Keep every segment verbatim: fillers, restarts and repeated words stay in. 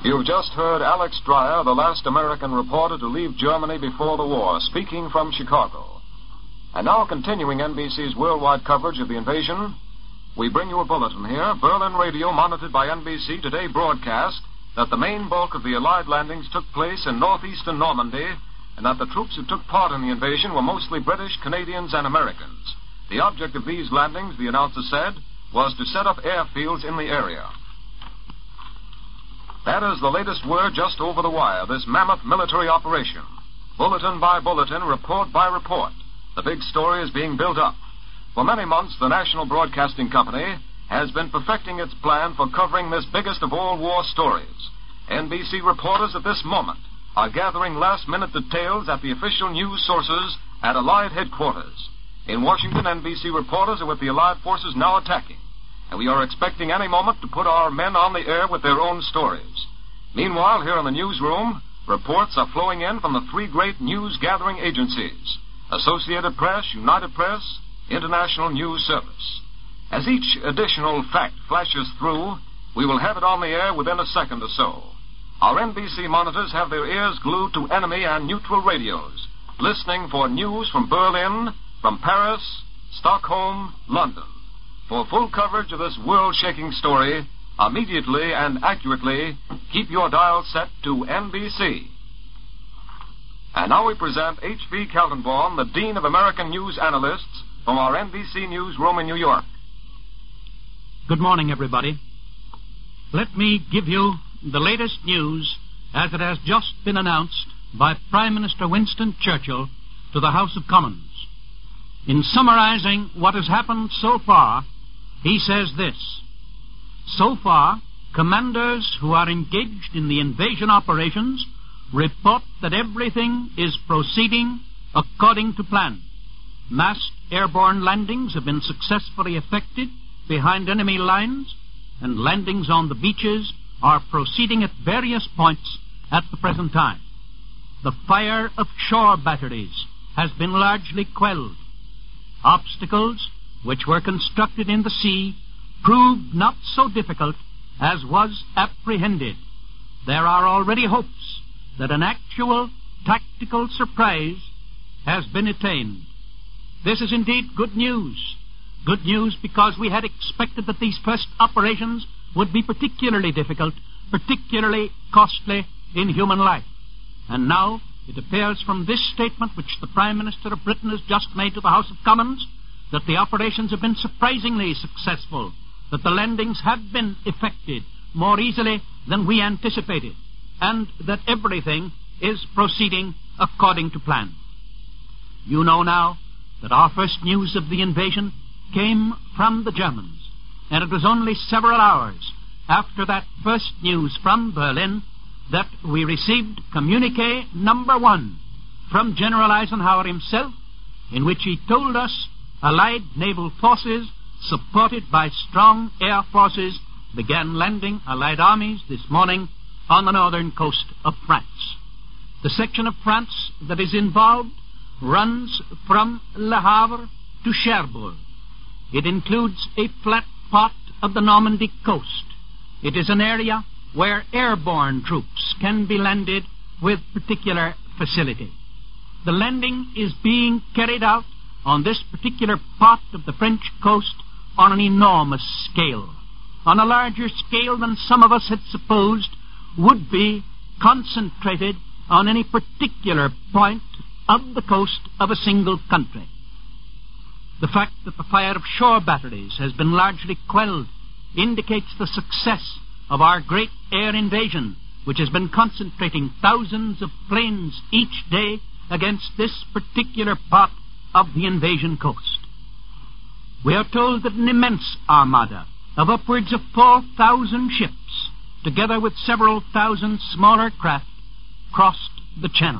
You've just heard Alex Dreyer, the last American reporter to leave Germany before the war, speaking from Chicago. And now, continuing N B C's worldwide coverage of the invasion, we bring you a bulletin here. Berlin radio, monitored by N B C, today broadcast that the main bulk of the Allied landings took place in northeastern Normandy, and that the troops who took part in the invasion were mostly British, Canadians, and Americans. The object of these landings, the announcer said, was to set up airfields in the area. That is the latest word just over the wire, this mammoth military operation. Bulletin by bulletin, report by report, the big story is being built up. For many months, the National Broadcasting Company has been perfecting its plan for covering this biggest of all war stories. N B C reporters at this moment are gathering last-minute details at the official news sources at Allied headquarters. In Washington, N B C reporters are with the Allied forces now attacking, and we are expecting any moment to put our men on the air with their own stories. Meanwhile, here in the newsroom, reports are flowing in from the three great news-gathering agencies: Associated Press, United Press, International News Service. As each additional fact flashes through, we will have it on the air within a second or so. Our N B C monitors have their ears glued to enemy and neutral radios, listening for news from Berlin, from Paris, Stockholm, London. For full coverage of this world-shaking story, immediately and accurately, keep your dial set to N B C. And now we present H V Kaltenborn, the Dean of American News Analysts, from our N B C newsroom in New York. Good morning, everybody. Let me give you the latest news as it has just been announced by Prime Minister Winston Churchill to the House of Commons. In summarizing what has happened so far, he says this: so far, commanders who are engaged in the invasion operations report that everything is proceeding according to plan. Massed airborne landings have been successfully effected behind enemy lines, and landings on the beaches are proceeding at various points at the present time. The fire of shore batteries has been largely quelled. Obstacles which were constructed in the sea proved not so difficult as was apprehended. There are already hopes that an actual tactical surprise has been attained. This is indeed good news. Good news because we had expected that these first operations would be particularly difficult, particularly costly in human life. And now it appears from this statement which the Prime Minister of Britain has just made to the House of Commons that the operations have been surprisingly successful, that the landings have been effected more easily than we anticipated, and that everything is proceeding according to plan. You know now that our first news of the invasion came from the Germans, and it was only several hours after that first news from Berlin that we received communique number one from General Eisenhower himself, in which he told us Allied naval forces, supported by strong air forces, began landing Allied armies this morning on the northern coast of France. The section of France that is involved runs from Le Havre to Cherbourg. It includes a flat part of the Normandy coast. It is an area where airborne troops can be landed with particular facility. The landing is being carried out on this particular part of the French coast on an enormous scale, on a larger scale than some of us had supposed would be concentrated on any particular point of the coast of a single country. The fact that the fire of shore batteries has been largely quelled indicates the success of our great air invasion, which has been concentrating thousands of planes each day against this particular part of the invasion coast. We are told that an immense armada of upwards of four thousand ships, together with several thousand smaller craft, crossed the Channel.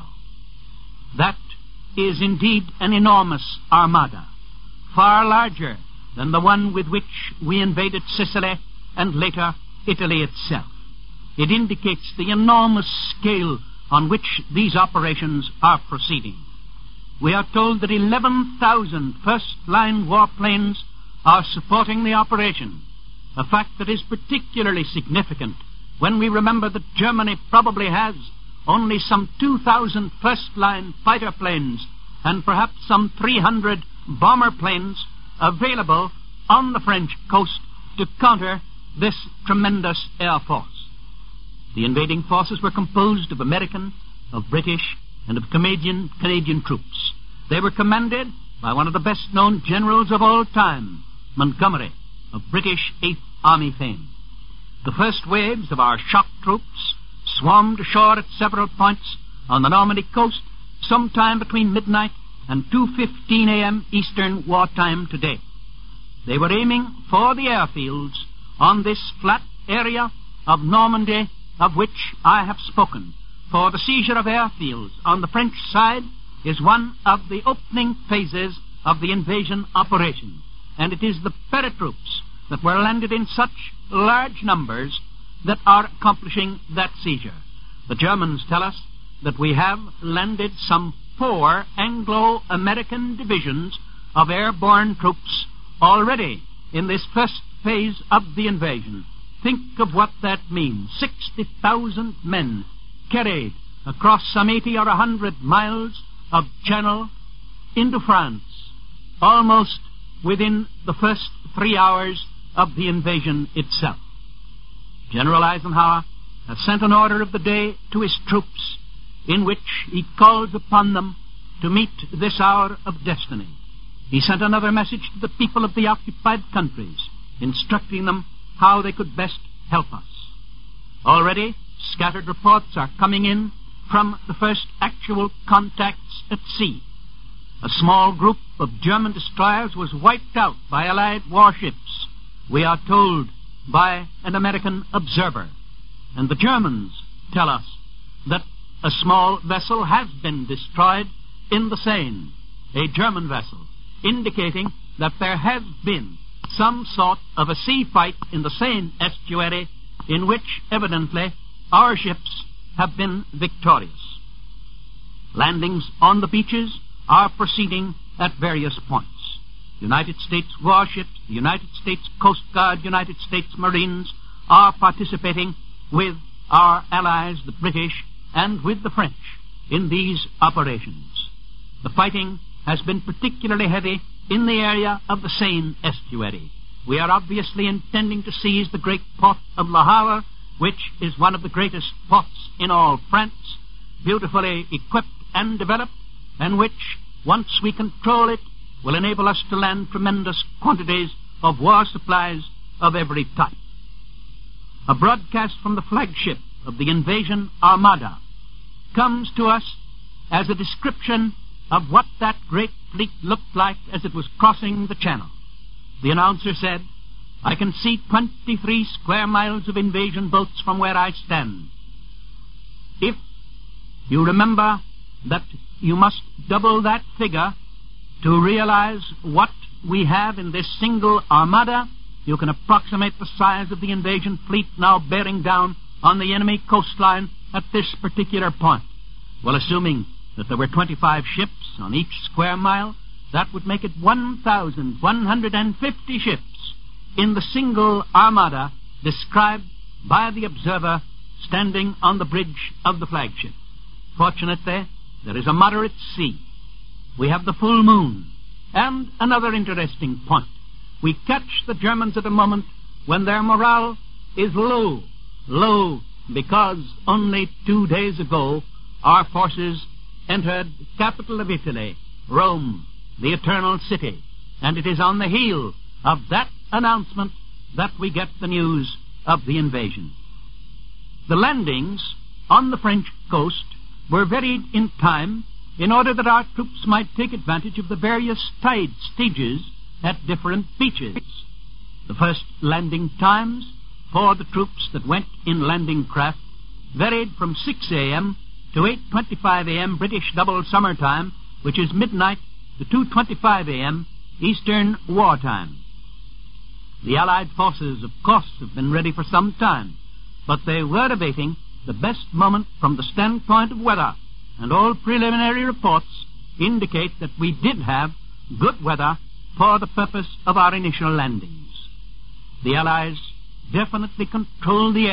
That is indeed an enormous armada, far larger than the one with which we invaded Sicily and later Italy itself. It indicates the enormous scale on which these operations are proceeding. We are told that eleven thousand first-line warplanes are supporting the operation, a fact that is particularly significant when we remember that Germany probably has only some two thousand first-line fighter planes and perhaps some three hundred bomber planes available on the French coast to counter this tremendous air force. The invading forces were composed of American, of British, and of Canadian, Canadian troops. They were commanded by one of the best-known generals of all time, Montgomery, of British Eighth Army fame. The first waves of our shock troops swarmed ashore at several points on the Normandy coast sometime between midnight and two fifteen a.m. Eastern wartime today. They were aiming for the airfields on this flat area of Normandy of which I have spoken, for the seizure of airfields on the French side is one of the opening phases of the invasion operation, and it is the paratroops that were landed in such large numbers that are accomplishing that seizure. The Germans tell us that we have landed some four Anglo-American divisions of airborne troops already in this first phase of the invasion. Think of what that means. sixty thousand men carried across some eighty or a hundred miles of channel into France, almost within the first three hours of the invasion itself. General Eisenhower has sent an order of the day to his troops in which he calls upon them to meet this hour of destiny. He sent another message to the people of the occupied countries, instructing them how they could best help us. Already, scattered reports are coming in from the first actual contacts at sea. A small group of German destroyers was wiped out by Allied warships, we are told by an American observer. And the Germans tell us that a small vessel has been destroyed in the Seine, a German vessel, indicating that there has been some sort of a sea fight in the Seine estuary in which, evidently, our ships have been victorious. Landings on the beaches are proceeding at various points. United States warships, the United States Coast Guard, United States Marines are participating with our allies, the British, and with the French in these operations. The fighting has been particularly heavy in the area of the Seine estuary. We are obviously intending to seize the great port of Le Havre, which is one of the greatest ports in all France, beautifully equipped and developed, and which, once we control it, will enable us to land tremendous quantities of war supplies of every type. A broadcast from the flagship of the invasion Armada comes to us as a description of what that great fleet looked like as it was crossing the channel. The announcer said, "I can see twenty-three square miles of invasion boats from where I stand." If you remember that you must double that figure to realize what we have in this single armada, you can approximate the size of the invasion fleet now bearing down on the enemy coastline at this particular point. Well, assuming that there were twenty-five ships on each square mile, that would make it one thousand one hundred fifty ships in the single armada described by the observer standing on the bridge of the flagship. Fortunately, there is a moderate sea. We have the full moon. And another interesting point. We catch the Germans at a moment when their morale is low. Low because only two days ago our forces entered the capital of Italy, Rome, the Eternal City. And it is on the heel of that announcement that we get the news of the invasion. The landings on the French coast were varied in time in order that our troops might take advantage of the various tide stages at different beaches. The first landing times for the troops that went in landing craft varied from six a.m. to eight twenty-five a.m. British double summer time, which is midnight, to two twenty-five a.m. Eastern wartime. The Allied forces, of course, have been ready for some time, but they were awaiting the best moment from the standpoint of weather, and all preliminary reports indicate that we did have good weather for the purpose of our initial landings. The Allies definitely controlled the air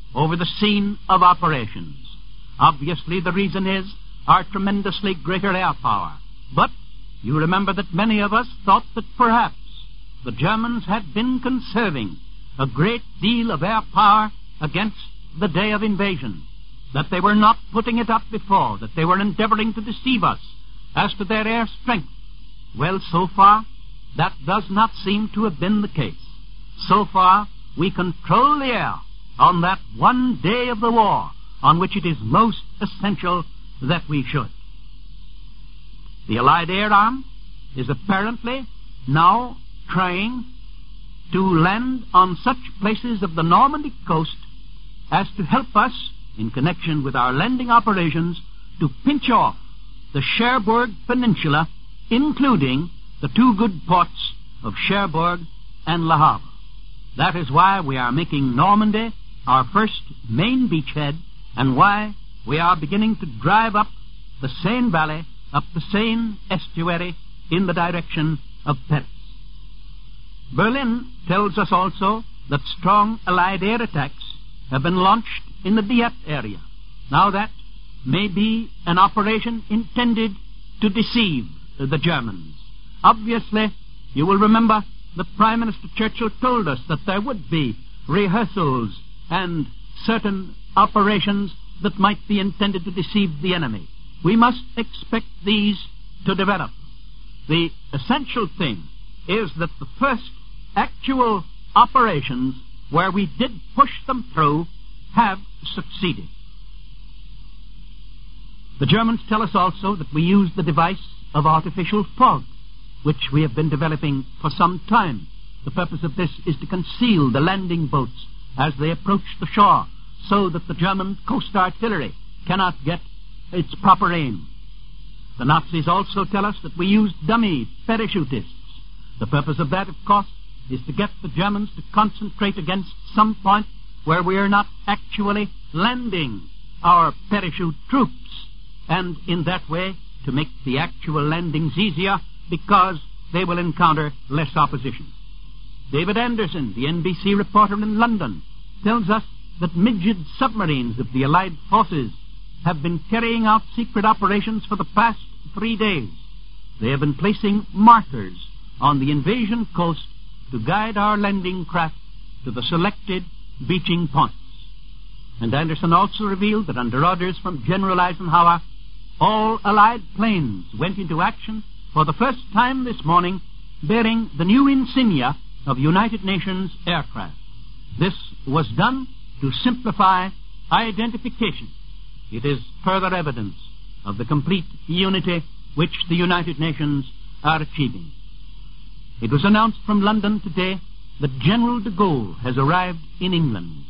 over the scene of operations. Obviously, the reason is our tremendously greater air power. But you remember that many of us thought that perhaps the Germans had been conserving a great deal of air power against the day of invasion, that they were not putting it up before, that they were endeavoring to deceive us as to their air strength. Well, so far, that does not seem to have been the case. So far, we control the air on that one day of the war on which it is most essential that we should. The Allied Air Arm is apparently now trying to land on such places of the Normandy coast as to help us, in connection with our landing operations, to pinch off the Cherbourg Peninsula, including the two good ports of Cherbourg and Le Havre. That is why we are making Normandy our first main beachhead, and why we are beginning to drive up the Seine Valley, up the Seine estuary, in the direction of Paris. Berlin tells us also that strong Allied air attacks have been launched in the Dieppe area. Now that may be an operation intended to deceive the Germans. Obviously, you will remember that Prime Minister Churchill told us that there would be rehearsals and certain operations that might be intended to deceive the enemy. We must expect these to develop. The essential thing is that the first actual operations where we did push them through have succeeded. The Germans tell us also that we use the device of artificial fog, which we have been developing for some time. The purpose of this is to conceal the landing boats as they approach the shore, so that the German coast artillery cannot get its proper aim. The Nazis also tell us that we used dummy parachutists. The purpose of that, of course, is to get the Germans to concentrate against some point where we are not actually landing our parachute troops, and in that way to make the actual landings easier because they will encounter less opposition. David Anderson, the N B C reporter in London, tells us that midget submarines of the Allied forces have been carrying out secret operations for the past three days. They have been placing markers on the invasion coast to guide our landing craft to the selected beaching points. And Anderson also revealed that under orders from General Eisenhower, all Allied planes went into action for the first time this morning, bearing the new insignia of United Nations aircraft. This was done to simplify identification. It is further evidence of the complete unity which the United Nations are achieving. It was announced from London today that General de Gaulle has arrived in England.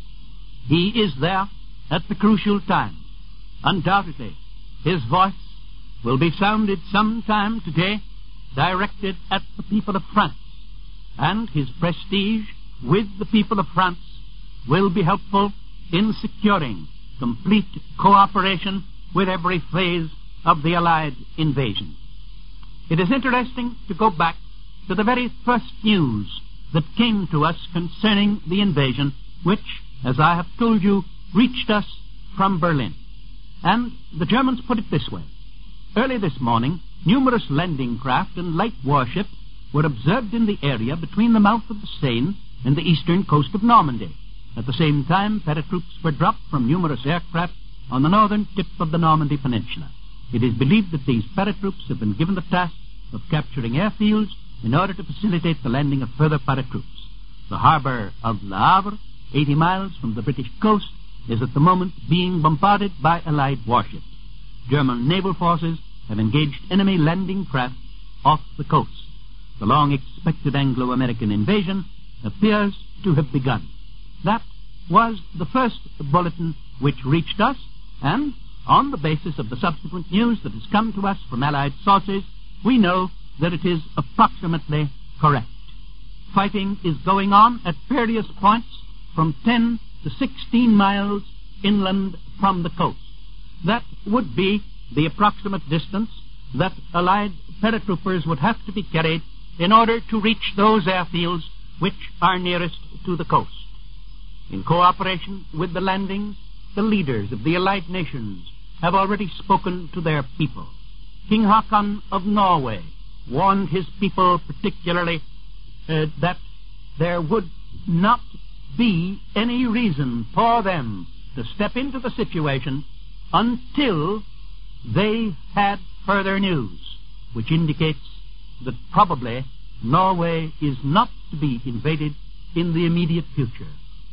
He is there at the crucial time. Undoubtedly, his voice will be sounded sometime today, directed at the people of France, and his prestige with the people of France will be helpful in securing complete cooperation with every phase of the Allied invasion. It is interesting to go back to the very first news that came to us concerning the invasion, which, as I have told you, reached us from Berlin. And the Germans put it this way. Early this morning, numerous landing craft and light warships were observed in the area between the mouth of the Seine and the eastern coast of Normandy. At the same time, paratroops were dropped from numerous aircraft on the northern tip of the Normandy Peninsula. It is believed that these paratroops have been given the task of capturing airfields in order to facilitate the landing of further paratroops. The harbor of Le Havre, eighty miles from the British coast, is at the moment being bombarded by Allied warships. German naval forces have engaged enemy landing craft off the coast. The long-expected Anglo-American invasion appears to have begun. That was the first bulletin which reached us, and on the basis of the subsequent news that has come to us from Allied sources, we know that it is approximately correct. Fighting is going on at various points from ten to sixteen miles inland from the coast. That would be the approximate distance that Allied paratroopers would have to be carried in order to reach those airfields which are nearest to the coast. In cooperation with the landings, the leaders of the Allied nations have already spoken to their people. King Haakon of Norway warned his people particularly uh, that there would not be any reason for them to step into the situation until they had further news, which indicates that probably Norway is not to be invaded in the immediate future.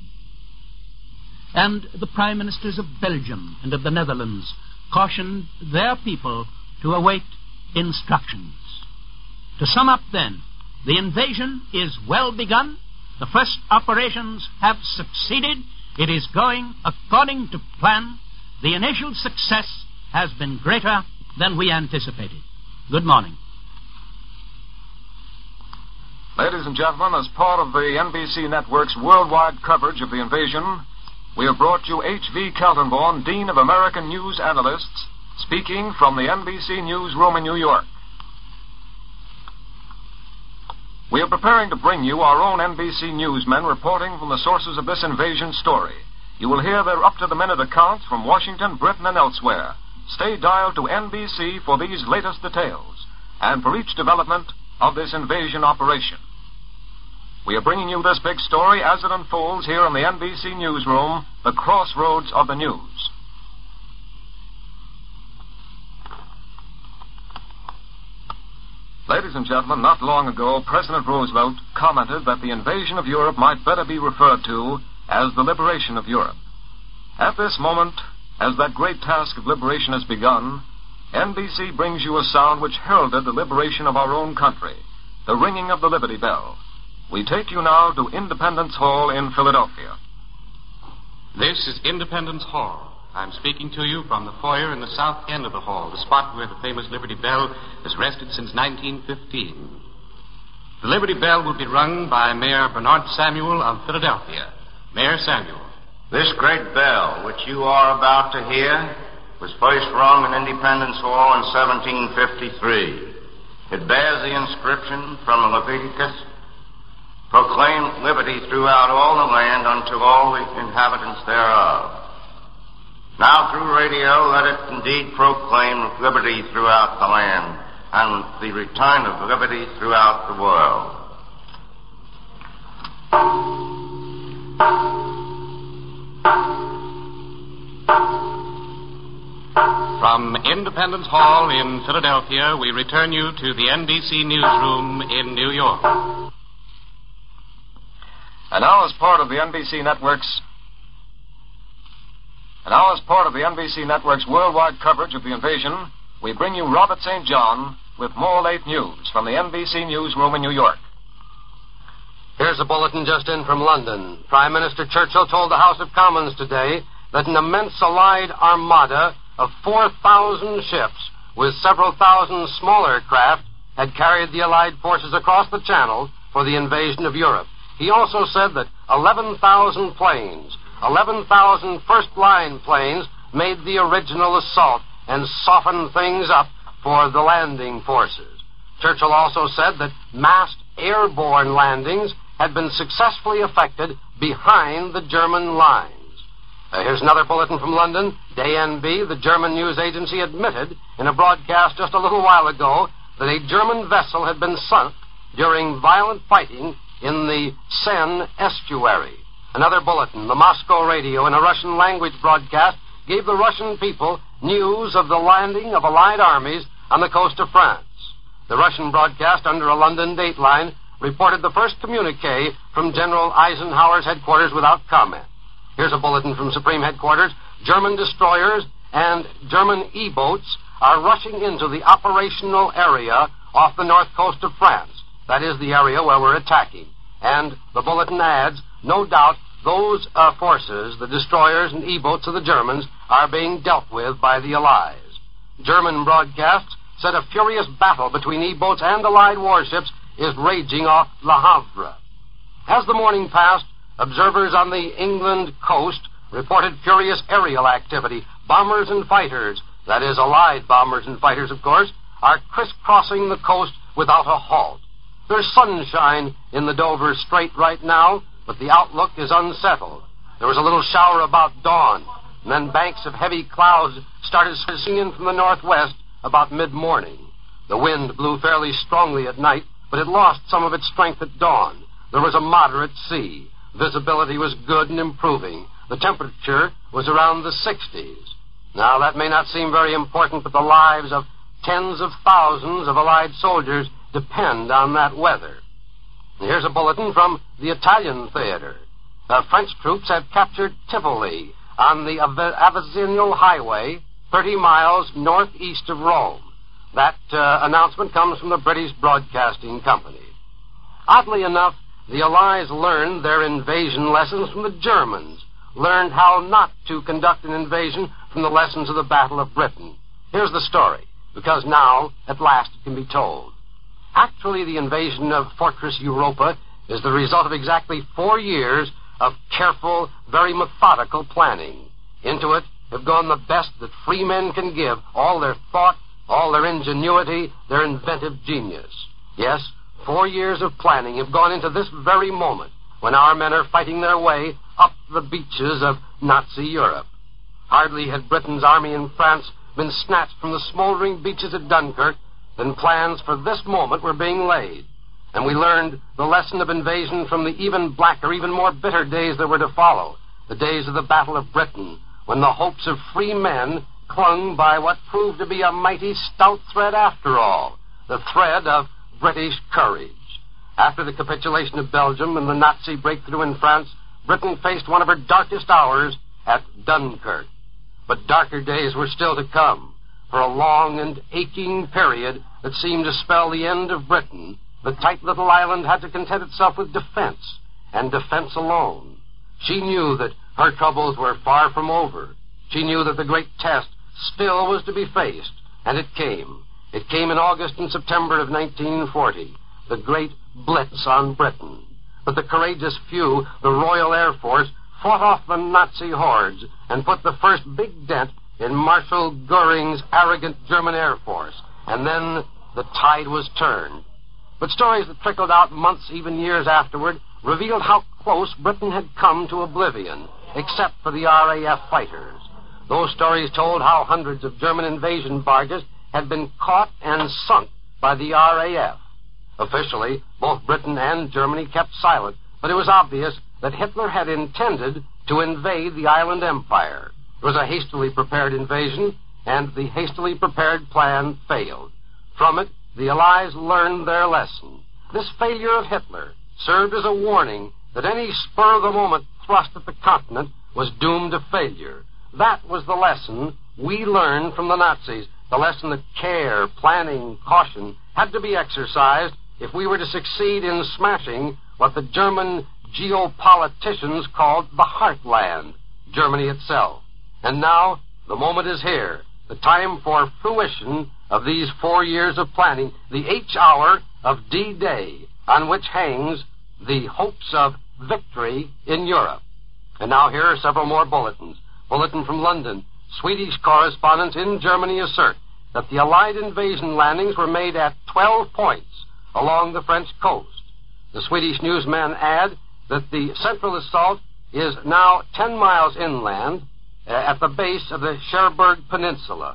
And the prime ministers of Belgium and of the Netherlands cautioned their people to await instructions. To sum up then, the invasion is well begun. The first operations have succeeded. It is going according to plan. The initial success has been greater than we anticipated. Good morning. Ladies and gentlemen, as part of the N B C Network's worldwide coverage of the invasion, we have brought you H V Kaltenborn, Dean of American News Analysts, speaking from the N B C newsroom in New York. We are preparing to bring you our own N B C newsmen reporting from the sources of this invasion story. You will hear their up-to-the-minute accounts from Washington, Britain, and elsewhere. Stay dialed to N B C for these latest details and for each development of this invasion operation. We are bringing you this big story as it unfolds here in the N B C newsroom, the crossroads of the news. Ladies and gentlemen, not long ago, President Roosevelt commented that the invasion of Europe might better be referred to as the liberation of Europe. At this moment, as that great task of liberation has begun, N B C brings you a sound which heralded the liberation of our own country, the ringing of the Liberty Bell. We take you now to Independence Hall in Philadelphia. This is Independence Hall. I'm speaking to you from the foyer in the south end of the hall, the spot where the famous Liberty Bell has rested since nineteen fifteen. The Liberty Bell will be rung by Mayor Bernard Samuel of Philadelphia. Mayor Samuel. This great bell, which you are about to hear, was first rung in Independence Hall in seventeen fifty-three. It bears the inscription from Leviticus, "Proclaim liberty throughout all the land unto all the inhabitants thereof." Now, through radio, let it indeed proclaim liberty throughout the land and the return of liberty throughout the world. From Independence Hall in Philadelphia, we return you to the N B C newsroom in New York. And now, as part of the N B C Network's And now, as part of the N B C Network's worldwide coverage of the invasion, we bring you Robert Saint John with more late news from the N B C newsroom in New York. Here's a bulletin just in from London. Prime Minister Churchill told the House of Commons today that an immense Allied armada of four thousand ships with several thousand smaller craft had carried the Allied forces across the Channel for the invasion of Europe. He also said that eleven thousand planes, eleven thousand first-line planes made the original assault and softened things up for the landing forces. Churchill also said that massed airborne landings had been successfully effected behind the German lines. Uh, here's another bulletin from London. D N B, the German news agency, admitted in a broadcast just a little while ago that a German vessel had been sunk during violent fighting in the Seine estuary. Another bulletin, the Moscow radio, in a Russian language broadcast, gave the Russian people news of the landing of Allied armies on the coast of France. The Russian broadcast, under a London dateline, reported the first communique from General Eisenhower's headquarters without comment. Here's a bulletin from Supreme Headquarters. German destroyers and German E-boats are rushing into the operational area off the north coast of France. That is the area where we're attacking. And the bulletin adds, no doubt those uh, forces, the destroyers and E-boats of the Germans, are being dealt with by the Allies. German broadcasts said a furious battle between E-boats and Allied warships is raging off Le Havre. As the morning passed, observers on the England coast reported furious aerial activity. Bombers and fighters, that is, Allied bombers and fighters, of course, are crisscrossing the coast without a halt. There's sunshine in the Dover Strait right now, but the outlook is unsettled. There was a little shower about dawn, and then banks of heavy clouds started surging in from the northwest about mid-morning. The wind blew fairly strongly at night, but it lost some of its strength at dawn. There was a moderate sea. Visibility was good and improving. The temperature was around the sixties. Now, that may not seem very important, but the lives of tens of thousands of Allied soldiers depend on that weather. And here's a bulletin from the Italian theater. The French troops have captured Tivoli on the Av- Avicenna Highway, thirty miles northeast of Rome. That uh, announcement comes from the British Broadcasting Company. Oddly enough, the Allies learned their invasion lessons from the Germans, learned how not to conduct an invasion from the lessons of the Battle of Britain. Here's the story, because now, at last, it can be told. Actually, the invasion of Fortress Europa is the result of exactly four years of careful, very methodical planning. Into it have gone the best that free men can give, all their thought, all their ingenuity, their inventive genius. Yes, four years of planning have gone into this very moment when our men are fighting their way up the beaches of Nazi Europe. Hardly had Britain's army in France been snatched from the smoldering beaches at Dunkirk than plans for this moment were being laid. And we learned the lesson of invasion from the even blacker, even more bitter days that were to follow, the days of the Battle of Britain, when the hopes of free men clung by what proved to be a mighty stout thread after all, the thread of British courage. After the capitulation of Belgium and the Nazi breakthrough in France, Britain faced one of her darkest hours at Dunkirk. But darker days were still to come. For a long and aching period that seemed to spell the end of Britain, the tight little island had to content itself with defense, and defense alone. She knew that her troubles were far from over. She knew that the great test still was to be faced, and it came. It came in August and September of nineteen forty, the great blitz on Britain. But the courageous few, the Royal Air Force, fought off the Nazi hordes and put the first big dent in Marshal Goering's arrogant German Air Force. And then the tide was turned. But stories that trickled out months, even years afterward, revealed how close Britain had come to oblivion, except for the R A F fighters. Those stories told how hundreds of German invasion barges had been caught and sunk by the R A F. Officially, both Britain and Germany kept silent, but it was obvious that Hitler had intended to invade the island empire. It was a hastily prepared invasion, and the hastily prepared plan failed. From it, the Allies learned their lesson. This failure of Hitler served as a warning that any spur-of-the-moment thrust at the continent was doomed to failure. That was the lesson we learned from the Nazis, the lesson that care, planning, caution had to be exercised if we were to succeed in smashing what the German geopoliticians called the heartland, Germany itself. And now, the moment is here, the time for fruition of these four years of planning, the H hour of D-Day, on which hangs the hopes of victory in Europe. And now here are several more bulletins. Bulletin from London. Swedish correspondents in Germany assert that the Allied invasion landings were made at twelve points along the French coast. The Swedish newsmen add that the central assault is now ten miles inland uh, at the base of the Cherbourg Peninsula.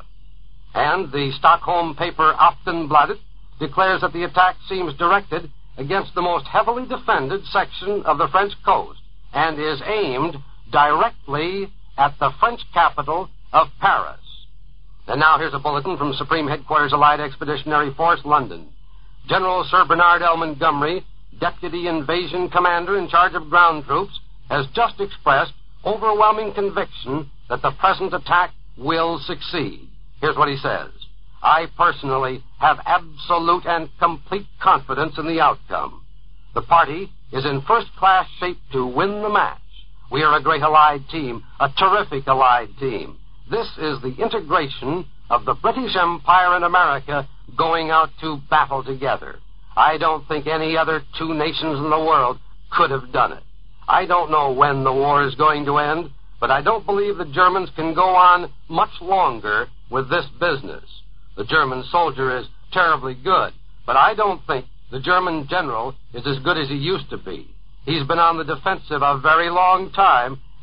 And the Stockholm paper Aftonbladet declares that the attack seems directed against the most heavily defended section of the French coast and is aimed directly at the French capital of Paris. And now here's a bulletin from Supreme Headquarters Allied Expeditionary Force, London. General Sir Bernard L. Montgomery, Deputy Invasion Commander in charge of ground troops, has just expressed overwhelming conviction that the present attack will succeed. Here's what he says. I personally have absolute and complete confidence in the outcome. The party is in first-class shape to win the match. We are a great Allied team, a terrific Allied team. This is the integration of the British Empire and America going out to battle together. I don't think any other two nations in the world could have done it. I don't know when the war is going to end, but I don't believe the Germans can go on much longer with this business. The German soldier is terribly good, but I don't think the German general is as good as he used to be. He's been on the defensive a very long time,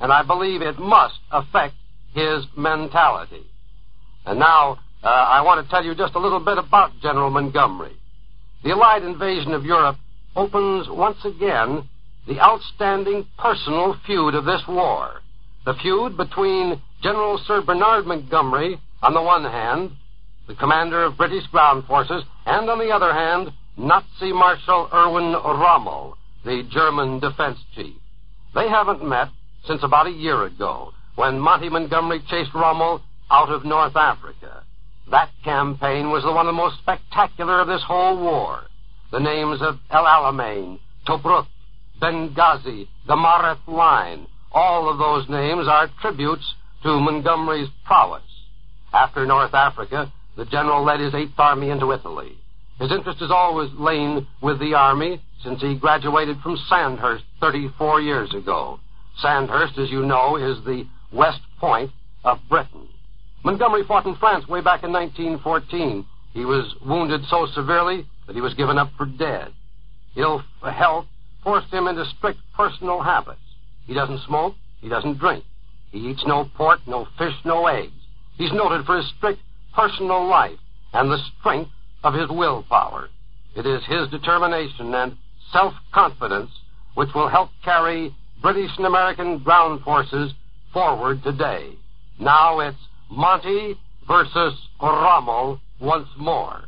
and I believe it must affect his mentality. And now, uh, I want to tell you just a little bit about General Montgomery. The Allied invasion of Europe opens once again the outstanding personal feud of this war. The feud between General Sir Bernard Montgomery, on the one hand, the commander of British ground forces, and on the other hand, Nazi Marshal Erwin Rommel, the German defense chief. They haven't met since about a year ago, when Monty Montgomery chased Rommel out of North Africa. That campaign was the one of the most spectacular of this whole war. The names of El Alamein, Tobruk, Benghazi, the Mareth Line, all of those names are tributes to Montgomery's prowess. After North Africa, the general led his Eighth Army into Italy. His interest has always lain with the Army since he graduated from Sandhurst thirty-four years ago. Sandhurst, as you know, is the West Point of Britain. Montgomery fought in France way back in nineteen fourteen. He was wounded so severely that he was given up for dead. Ill health forced him into strict personal habits. He doesn't smoke. He doesn't drink. He eats no pork, no fish, no eggs. He's noted for his strict personal life and the strength of his willpower. It is his determination and self-confidence which will help carry British and American ground forces forward today. Now it's Monty versus Rommel once more.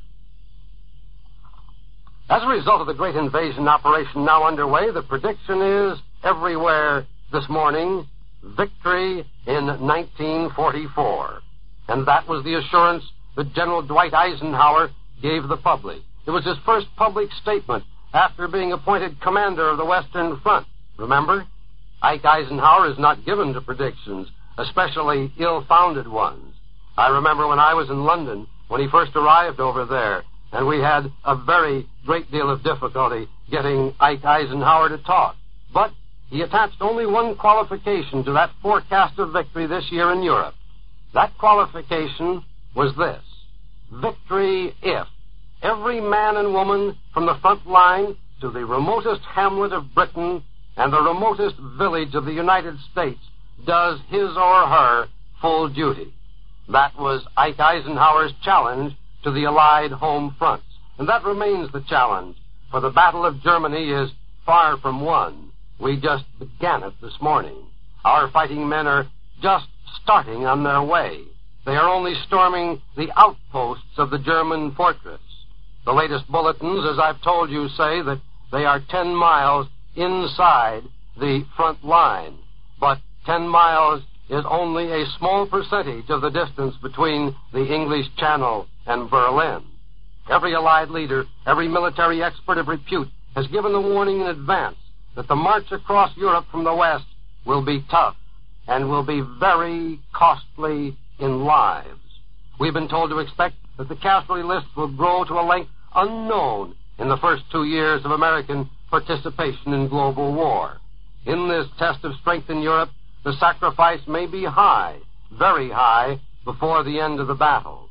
As a result of the great invasion operation now underway, the prediction is everywhere this morning, victory in nineteen forty-four. And that was the assurance that General Dwight Eisenhower gave the public. It was his first public statement after being appointed commander of the Western Front. Remember? Ike Eisenhower is not given to predictions, especially ill-founded ones. I remember when I was in London, when he first arrived over there, and we had a very great deal of difficulty getting Ike Eisenhower to talk. But he attached only one qualification to that forecast of victory this year in Europe. That qualification was this: victory if every man and woman from the front line to the remotest hamlet of Britain and the remotest village of the United States does his or her full duty. That was Ike Eisenhower's challenge to the Allied home fronts. And that remains the challenge, for the Battle of Germany is far from won. We just began it this morning. Our fighting men are just starting on their way. They are only storming the outposts of the German fortress. The latest bulletins, as I've told you, say that they are ten miles inside the front line. But ten miles is only a small percentage of the distance between the English Channel and Berlin. Every Allied leader, every military expert of repute has given the warning in advance that the march across Europe from the west will be tough and will be very costly in lives. We've been told to expect that the casualty list will grow to a length unknown in the first two years of American participation in global war. In this test of strength in Europe, the sacrifice may be high, very high, before the end of the battle.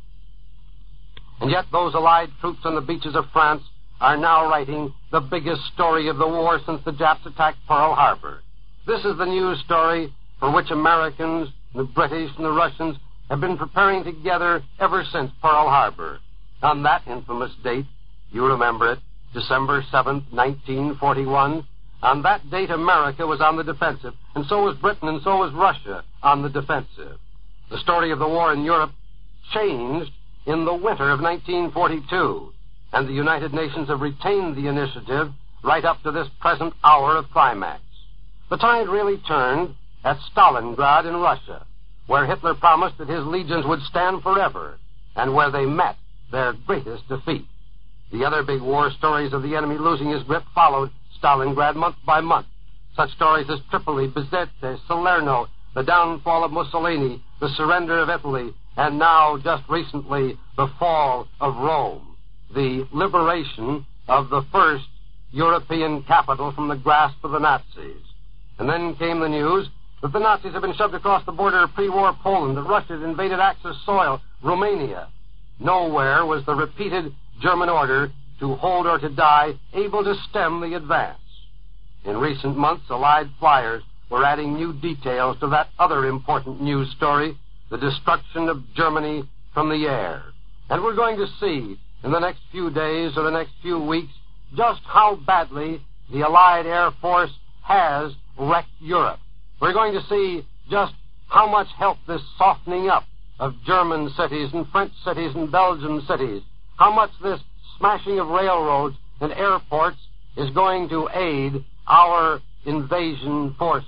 And yet those Allied troops on the beaches of France are now writing the biggest story of the war since the Japs attacked Pearl Harbor. This is the news story for which Americans, the British, and the Russians have been preparing together ever since Pearl Harbor. On that infamous date, you remember it, December seventh, nineteen forty-one, on that date America was on the defensive, and so was Britain, and so was Russia on the defensive. The story of the war in Europe changed in the winter of nineteen forty-two, and the United Nations have retained the initiative right up to this present hour of climax. The tide really turned at Stalingrad in Russia, where Hitler promised that his legions would stand forever, and where they met their greatest defeat. The other big war stories of the enemy losing his grip followed Stalingrad month by month. Such stories as Tripoli, Bizerte, Salerno, the downfall of Mussolini, the surrender of Italy, and now, just recently, the fall of Rome, the liberation of the first European capital from the grasp of the Nazis. And then came the news that the Nazis had been shoved across the border of pre-war Poland, that Russia had invaded Axis soil, Romania. Nowhere was the repeated German order to hold or to die able to stem the advance. In recent months, Allied flyers we're adding new details to that other important news story, the destruction of Germany from the air. And we're going to see in the next few days or the next few weeks just how badly the Allied Air Force has wrecked Europe. We're going to see just how much help this softening up of German cities and French cities and Belgian cities, how much this smashing of railroads and airports is going to aid our invasion forces.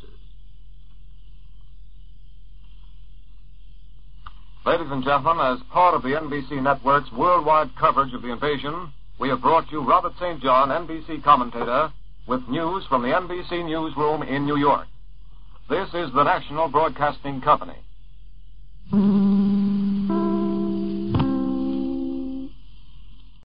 Ladies and gentlemen, as part of the N B C Network's worldwide coverage of the invasion, we have brought you Robert Saint John, N B C commentator, with news from the N B C newsroom in New York. This is the National Broadcasting Company.